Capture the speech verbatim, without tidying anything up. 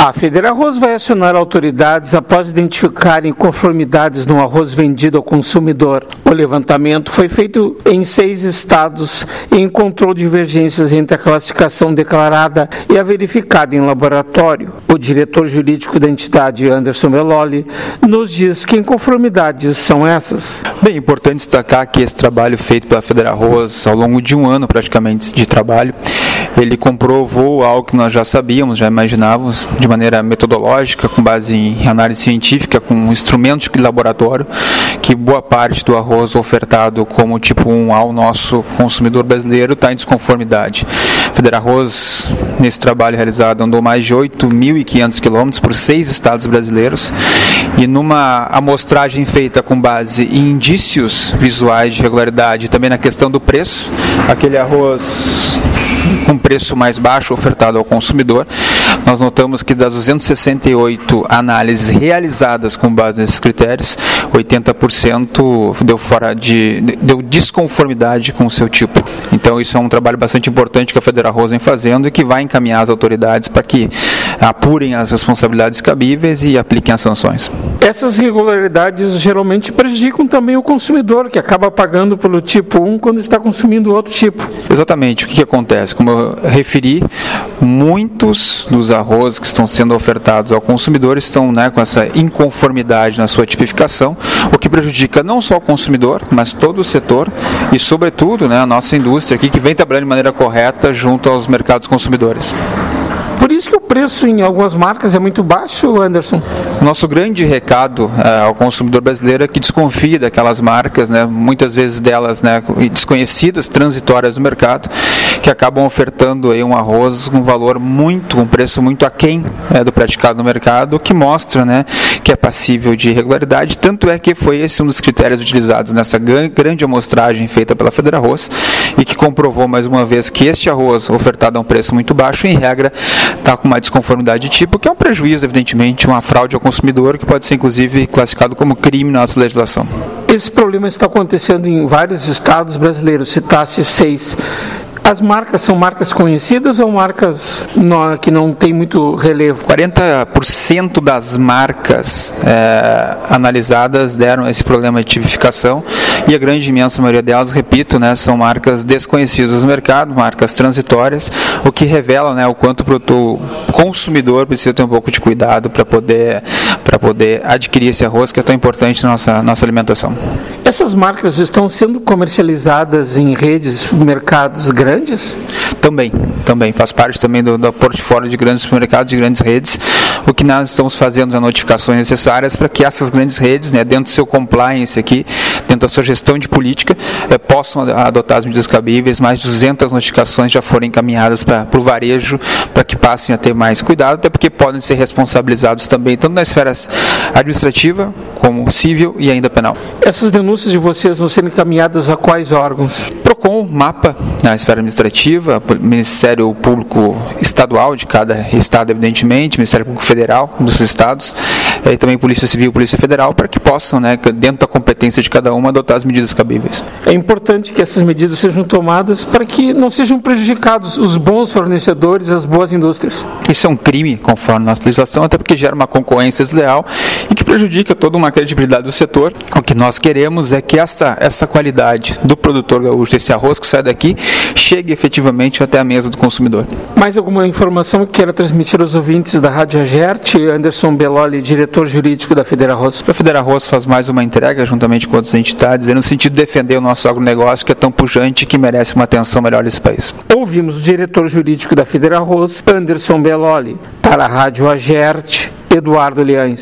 A Federarroz vai acionar autoridades após identificarem conformidades no arroz vendido ao consumidor. O levantamento foi feito em seis estados e encontrou divergências entre a classificação declarada e a verificada em laboratório. O diretor jurídico da entidade, Anderson Belloli, nos diz que inconformidades são essas. Bem, é importante destacar que esse trabalho feito pela Federarroz ao longo de um ano praticamente de trabalho, ele comprovou algo que nós já sabíamos, já imaginávamos, de maneira metodológica, com base em análise científica, com instrumentos de laboratório, que boa parte do arroz ofertado como tipo um ao nosso consumidor brasileiro está em desconformidade. A Federarroz, nesse trabalho realizado, andou mais de oito mil e quinhentos quilômetros por seis estados brasileiros e numa amostragem feita com base em indícios visuais de regularidade, também na questão do preço, aquele arroz com preço mais baixo ofertado ao consumidor, nós notamos que das duzentas e sessenta e oito análises realizadas com base nesses critérios, oitenta por cento deu fora de deu desconformidade com o seu tipo. Então isso é um trabalho bastante importante que a Federarroz vem fazendo e que vai encaminhar as autoridades para que apurem as responsabilidades cabíveis e apliquem as sanções. Essas irregularidades geralmente prejudicam também o consumidor, que acaba pagando pelo tipo um quando está consumindo outro tipo. Exatamente. O que, que acontece? Como eu referi, muitos dos arroz que estão sendo ofertados ao consumidor estão, né, com essa inconformidade na sua tipificação, o que prejudica não só o consumidor, mas todo o setor e, sobretudo, né, a nossa indústria aqui, que vem trabalhando de maneira correta junto aos mercados consumidores. Por isso que o preço em algumas marcas é muito baixo, Anderson? Nosso grande recado é, ao consumidor brasileiro é que desconfie daquelas marcas, né, muitas vezes delas, né, desconhecidas, transitórias no mercado, que acabam ofertando aí um arroz com valor muito, um preço muito aquém é, do praticado no mercado, o que mostra, né, que é passível de irregularidade. Tanto é que foi esse um dos critérios utilizados nessa grande amostragem feita pela Federarroz e que comprovou mais uma vez que este arroz ofertado a um preço muito baixo, em regra, está com uma desconformidade de tipo, que é um prejuízo, evidentemente, uma fraude ao consumidor, que pode ser, inclusive, classificado como crime na nossa legislação. Esse problema está acontecendo em vários estados brasileiros, citasse seis. As marcas são marcas conhecidas ou marcas no, que não têm muito relevo? quarenta por cento das marcas é, analisadas deram esse problema de tipificação e a grande imensa maioria delas, repito, né, são marcas desconhecidas no mercado, marcas transitórias, o que revela, né, o quanto o consumidor precisa ter um pouco de cuidado para poder, para poder adquirir esse arroz que é tão importante na nossa, nossa alimentação. Essas marcas estão sendo comercializadas em redes, mercados grandes? Também, também. Faz parte também do, do portfólio de grandes supermercados e grandes redes. O que nós estamos fazendo as notificações necessárias para que essas grandes redes, né, dentro do seu compliance aqui, dentro da sua gestão de política, eh, possam adotar as medidas cabíveis. Mais de duzentas notificações já foram encaminhadas para o varejo, para que passem a ter mais cuidado, até porque podem ser responsabilizados também, tanto na esfera administrativa, como civil e ainda penal. Essas denúncias de vocês vão ser encaminhadas a quais órgãos? PROCON, MAPA, na esfera administrativa, Ministério Público Estadual de cada estado, evidentemente, Ministério Público Federal dos estados, e também Polícia Civil e Polícia Federal, para que possam, né, dentro da competência de cada uma, adotar as medidas cabíveis. É importante que essas medidas sejam tomadas para que não sejam prejudicados os bons fornecedores, as boas indústrias. Isso é um crime, conforme a nossa legislação, até porque gera uma concorrência desleal e que prejudica toda uma credibilidade do setor. O que nós queremos é que essa, essa qualidade do produtor gaúcho, esse arroz que sai daqui, chegue efetivamente até a mesa do consumidor. Mais alguma informação que queira transmitir aos ouvintes da Rádio Agerte? Anderson Belloli, diretor jurídico da Federarroz. A Federarroz faz mais uma entrega, juntamente com outras entidades, no sentido de defender o nosso agronegócio, que é tão pujante e que merece uma atenção melhor nesse país. Ouvimos o diretor jurídico da Federarroz, Anderson Belloli. Para a Rádio Agerte, Eduardo Leães.